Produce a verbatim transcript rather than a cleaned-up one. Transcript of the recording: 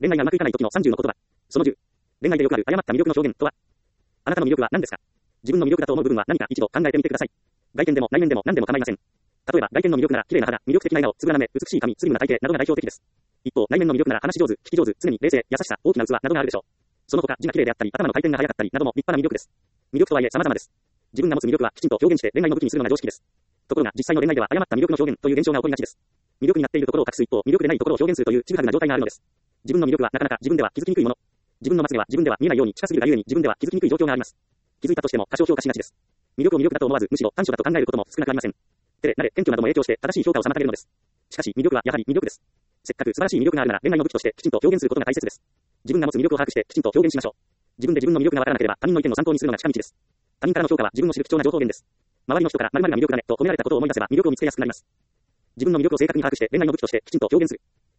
恋愛がうまくいかない時のさんじゅうの言葉。そのじゅう。恋愛でよくある誤った魅力の表現とは。あなたの魅力は何ですか？自分の魅力だと思う部分は何か一度考えてみてください。外見でも内面でも何でも構いません。例えば外見の魅力なら綺麗な肌、魅力的な笑顔、つぶらな目、美しい髪、スリムな体型などが代表的です。一方、内面の魅力なら話し上手、聞き上手、常に冷静、優しさ、大きな器などがあるでしょう。その他、字が綺麗であったり、頭の回転が速かったりなども立派な魅力です。魅力とはいえ様々です。自分が持つ魅力はきちんと表現して恋愛の武器にするのが常識です。ところが実際の恋愛では誤った魅力の表現という現象が起こりがちです。魅力になっているところを隠す一方、魅力でないところを表現するというちぐはぐな状態があるのです。自分の魅力はなかなか自分では気づきにくいもの。自分のまつげは自分では見えないように近すぎるがゆえに自分では気づきにくい状況があります。気づいたとしても過小評価しがちです。魅力を魅力だと思わずむしろ短所だと考えることも少なくありません。照れ、慣れ、謙虚なども影響して正しい評価を妨げるのです。しかし魅力はやはり魅力です。せっかく素晴らしい魅力があるなら恋愛の武器としてきちんと表現することが大切です。自分が持つ魅力を把握してきちんと表現しましょう。自分で自分の魅力がわからなければ他人の意見を参考にするのが近道です。他人からの評価は自分の知る貴重な情報源です。周りの人から〇〇が魅力だねと褒められたことを思い出せば魅力を見つけやすくなります。自分の魅力を正確に把握して恋愛の武器としてきちんと表現する。